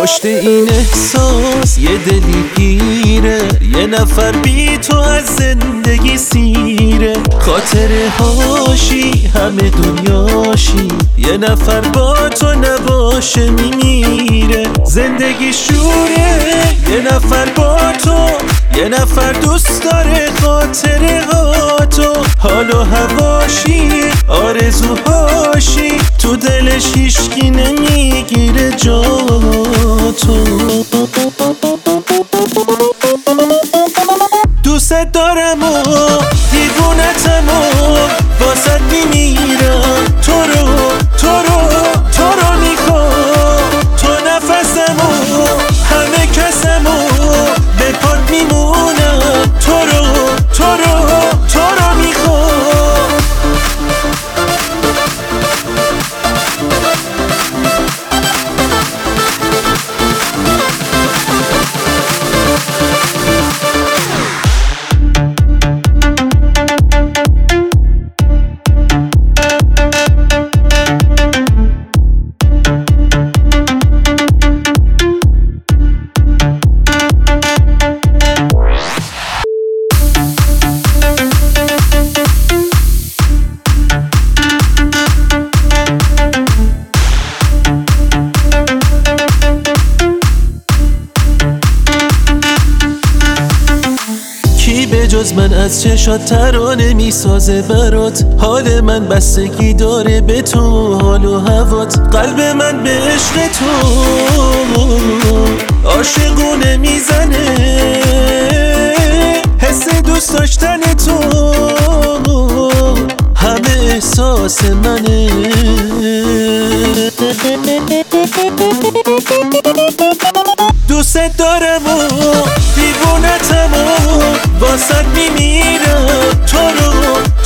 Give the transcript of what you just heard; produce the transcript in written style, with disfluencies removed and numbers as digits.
پشت این احساس یه دلی گیره، یه نفر بی تو از زندگی سیره. خاطره هاشی همه دنیاشی، یه نفر با تو نباشه میمیره. زندگی شوره، یه نفر با تو، یه نفر دوست داره خاطره ها تو. حال و هواشی آرزوهاشی، تو دلش هیشکی نمیگیره جا تو. دوست دارم و دیوونتم و واسد میمیرم. تو رو میخوام، تو نفسم و همه کسم و به پات میمونم. تو رو میخوام. به جز من از چشات ترانه میسازه برات. حال من بستگی داره به تو، حال و هوات. قلب من به عشق تو عاشقونه میزنه، حس دوست داشتن تو همه احساس منه. دوست دارم و دیوونتم و واسد میمیرم. تو